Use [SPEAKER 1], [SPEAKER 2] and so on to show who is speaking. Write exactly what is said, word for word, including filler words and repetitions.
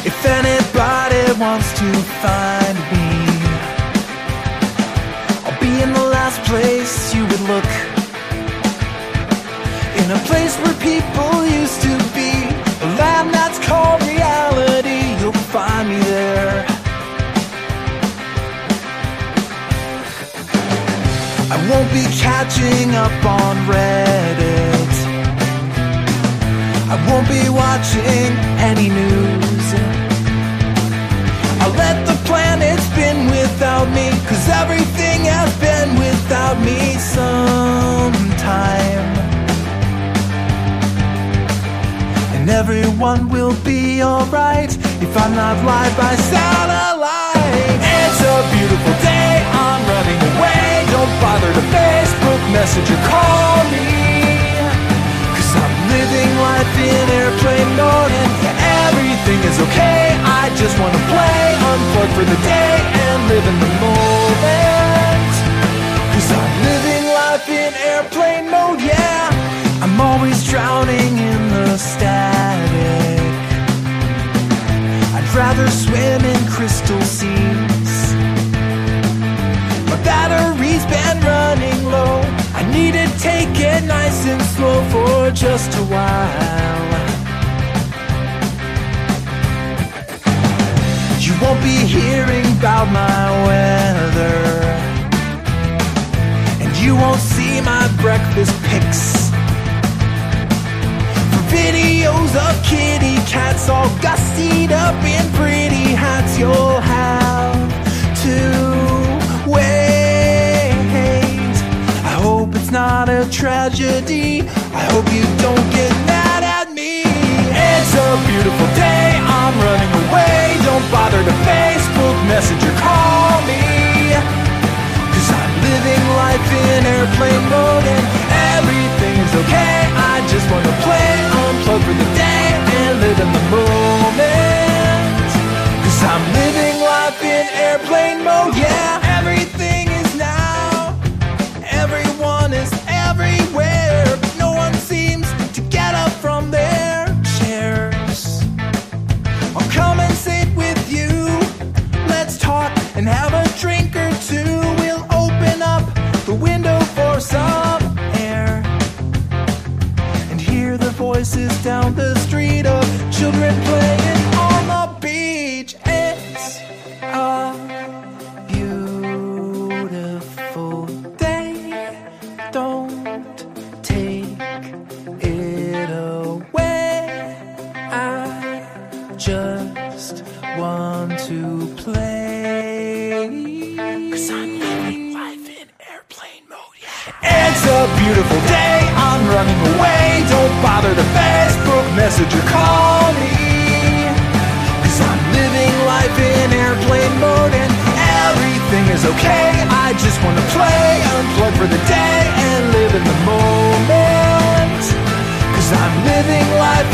[SPEAKER 1] If anybody wants to find me, I'll be in the last place you would look, in a place where people used to be, a land that's called reality. You'll find me there. I won't be catching up on Reddit, I won't be watching any news. I'll let the planet spin without me, 'cause everything has been without me sometime. And everyone will be alright if I'm not live by satellite. It's a beautiful day, I'm running away. Don't bother to Facebook message or call me, 'cause I'm living life in airplane mode, and everything is okay. I just wanna play, unplug for the day, and live in the moment, 'cause I'm living life in airplane mode, yeah. I'm always drowning in the static, I'd rather swim in crystal seas. My battery's been running low, I need to take it nice and slow for just a while. You won't be hearing about my weather, and you won't see my breakfast pics. For videos of kitty cats all gussied up in pretty hats, you'll have to wait. I hope it's not a tragedy, I hope you don't get mad at me. It's a beautiful day, I'm running away. Don't bother to Facebook message or call me, 'cause I'm living life in airplane mode, and everything is okay. I just wanna play, unplug for the day, and live in the moment, 'cause I'm living life in airplane mode, yeah. Everything is now, everyone is everywhere, but no one seems to get up from their chairs. I'll come and sit with you, let's talk and have a drink or two. We'll open up the window for some air, and hear the voices down the street of children playing on the beach. It's a beautiful day, don't take it away. I just want to play, 'cause I'm living life in airplane mode, yeah. It's a beautiful day, I'm running away. Don't bother to Facebook message or call me, 'cause I'm living life in airplane mode, and everything is okay. I just wanna play, unplug for the day, and live in the moment, 'cause I'm living life